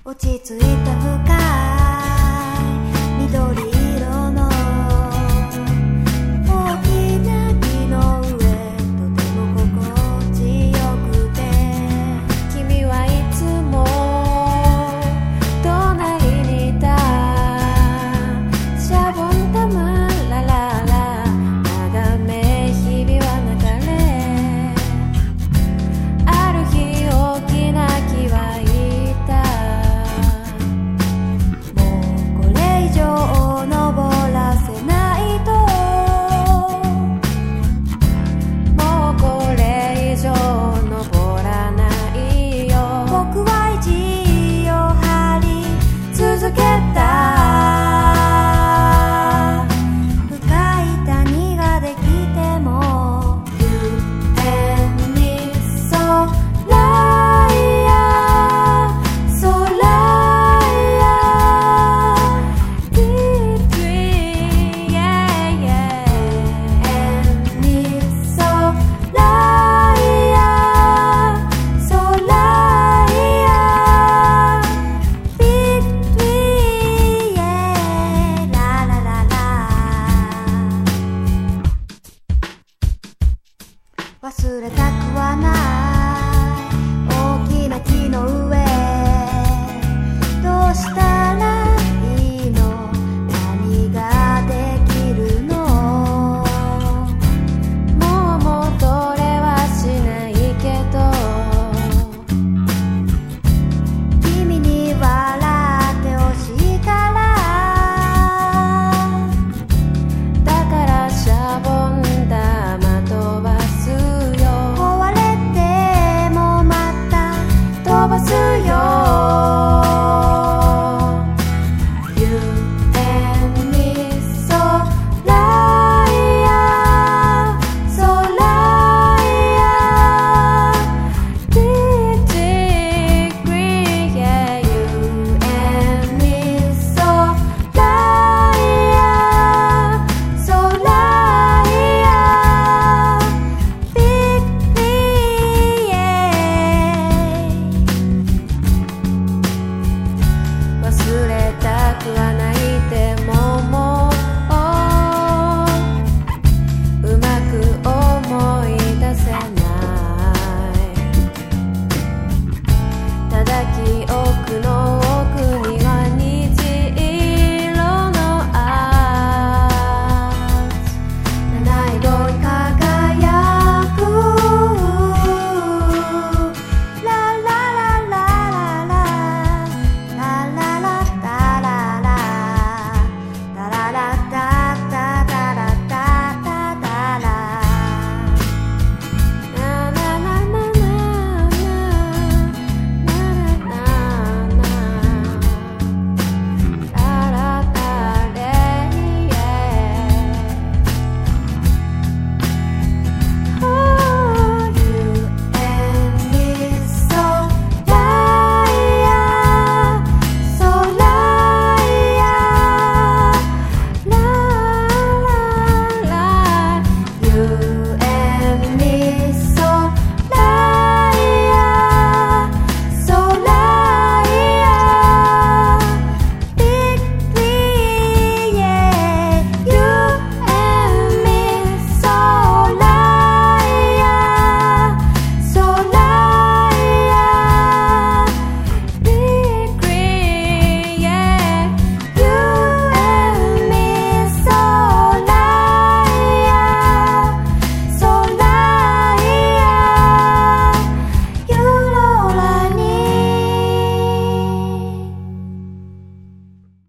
落ち着いた深い緑色の大きな木の上、とても心地よくて、君はいつも隣にいた。シャボン玉ラララ眺め日々は流れ、ある日大きな木はいた。もうこれ以上登らせないと、もうこれ以上登らないよ。僕は意地を張り続けた。深い谷ができても天に空や空や Deep tree yeah yeah 天に空や空や Big tree yeah ララララ。忘れたくはない大きな木の上、